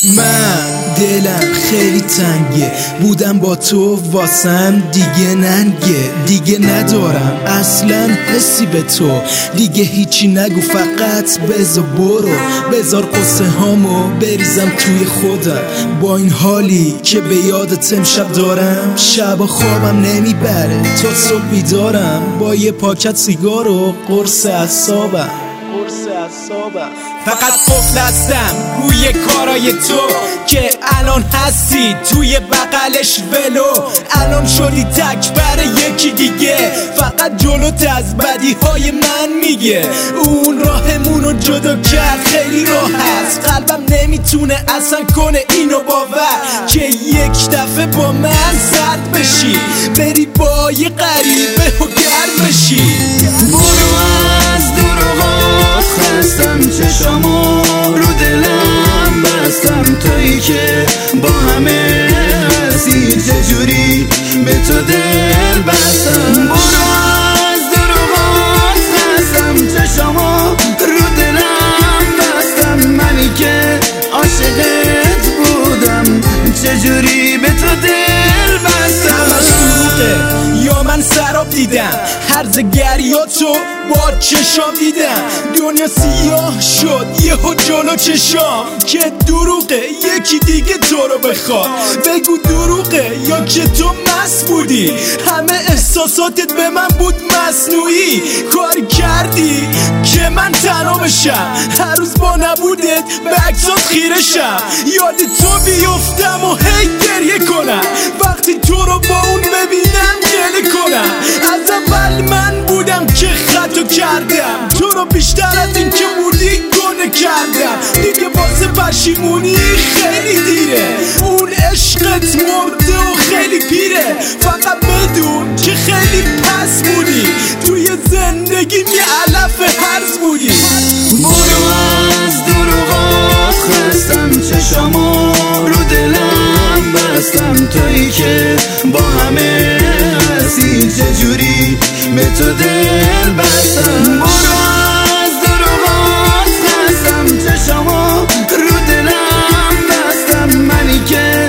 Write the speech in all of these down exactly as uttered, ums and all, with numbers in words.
من دلم خیلی تنگه، بودم با تو واسم دیگه ننگه. دیگه ندارم اصلا حسی به تو، دیگه هیچی نگو فقط بذار برو. بذار قصه هامو بریزم توی خودم، با این حالی که به یادت امشب دارم. شب خوابم نمیبره تا صبح بیدارم، با یه پاکت سیگار و قرص اعصابم. فقط قفل هستم روی کارای تو که الان هستی توی بغلش ولو. الان شدی تک برای یکی دیگه، فقط جلوت از بدی های من میگه. اون راهمونو جدا کرد خیلی راحت، قلبم نمیتونه اصلا کنه اینو باور که یک دفعه با من زرد بشی، بری با یه غریبه و گرم بشی. برو از دروغات خستم، چشامو رو دلم بستم، تویی که با همه هستی چجوری به تو دل بستم. برو از دروغات خستم، چشامو رو دلم بستم، منی که عاشقت بودم چجوری به تو دل بستم. یا من سراب دیدم هرز گریاتو با چشام دیدم، دنیا سیاه شد یهو جلو چشام که دروغه یکی دیگه تو رو بخواد. بگو دروغه یا که تو مست بودی، همه احساساتت به من بود مصنوعی. کاری کردی که من تنها بشم، هر روز با نبودت به عکسات خیره شم. یاد تو بیفتم و هی گریه کنم، وقتی تو رو با اون ببینم گله کنم. از اول من بودم که خطا کردم، تو رو بیشتر از این که بودی گناه کردم. دیگه واسه پشیمونی خیلی دیره، اون عشقت مرده و خیلی پیره. فقط بدون که خیلی پس بودی، توی زندگیم یه علف هرز بودی. برو از دروغات خستم، چشامو رو دلم بستم، تویی که با همه هستی چجوری به تو دل بستم. برو از دروغات خستم، چشامو رو دلم بستم، منی که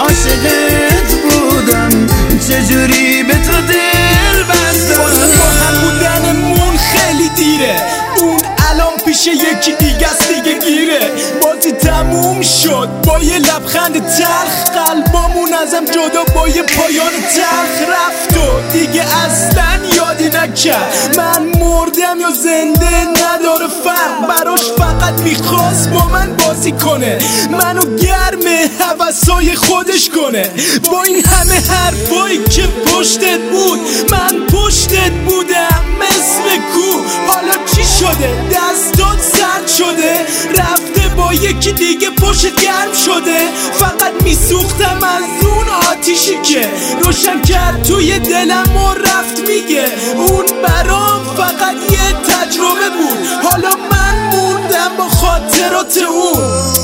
عاشقت بودم چجوری به تو دل بستم. واسه با هم بودنمون خیلی دیره، اون الان پیش یکی دیگه است دیگه گیره. بازی تموم شد با یه لبخند تلخ، قلبامون ازم جدا با یه پایان تلخ رفت و دیگه اصلا یادی نکرد من مردم یا زنده نداره فرق. براش فقط میخواست با من بازی کنه، منو گرم هوسای خودش کنه. با این همه حرفایی که پشتت بود من پشتت بودم مثل کو. حالا چی شده؟ دستات سرد شده، رفته با یکی دیگه پشت گرم شده. فقط میسوختم از اون آتیشی که روشن کرد توی دلم و رفت میگه. اون برام فقط یه تجربه بود، حالا من موندم با خاطرات اون.